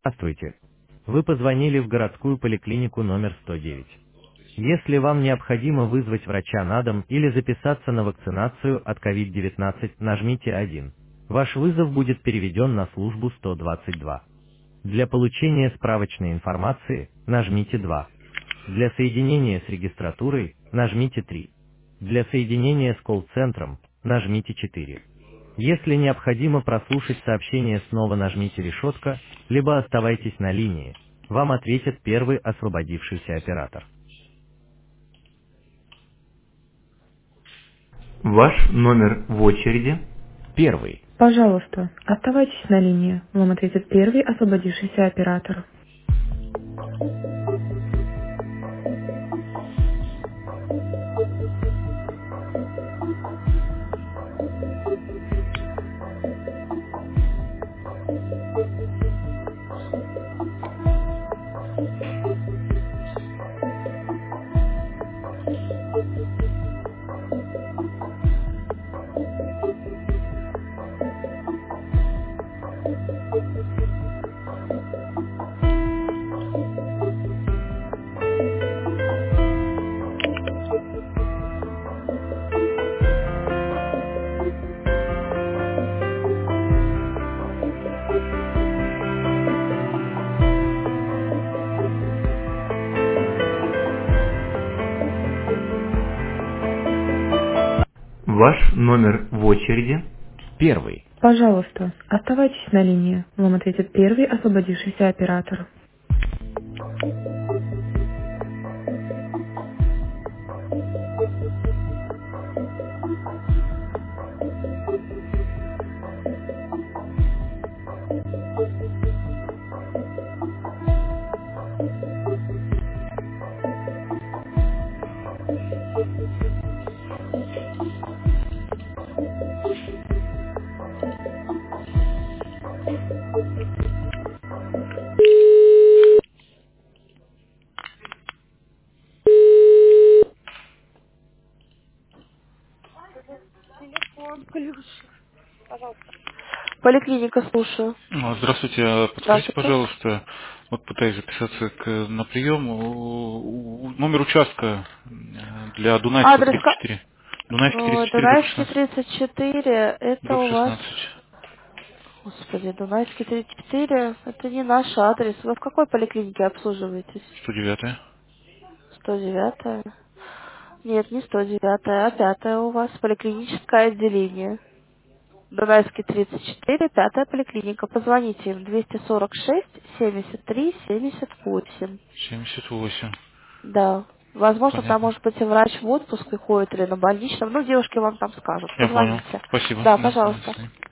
Здравствуйте. Вы позвонили в городскую поликлинику номер 109. Если вам необходимо вызвать врача на дом или записаться на вакцинацию от COVID-19, нажмите 1. Ваш вызов будет переведен на службу 122. Для получения справочной информации нажмите 2. Для соединения с регистратурой нажмите 3. Для соединения с колл-центром нажмите 4. Если необходимо прослушать сообщение, снова нажмите решетка, либо оставайтесь на линии. Вам ответит первый освободившийся оператор. Ваш номер в очереди. Первый. Пожалуйста, оставайтесь на линии. Вам ответит первый освободившийся оператор. Ваш номер в очереди. Первый. Пожалуйста, оставайтесь на линии. Вам ответит первый освободившийся оператор. Поликлиника, слушаю. Здравствуйте, подскажите, Здравствуйте. пожалуйста, вот пытаюсь записаться на прием, номер участка для Дунайского Адрес 34. Дунайский 34, дробь Дунайский 16. 34, это Дробь у вас... 16. Господи, Дунайский 34, это не наш адрес. Вы в какой поликлинике обслуживаетесь? 109. 109? Нет, не 109, а 5 у вас, поликлиническое отделение. Дунайский 34, 5 поликлиника. Позвоните им 246 73 78. 78. Да. Возможно, там, Понятно. может быть, и врач в отпуск ходит или на больничном. Ну, девушки вам там скажут. Я понял. Позвоните. Спасибо. Да, Да, пожалуйста. до свидания.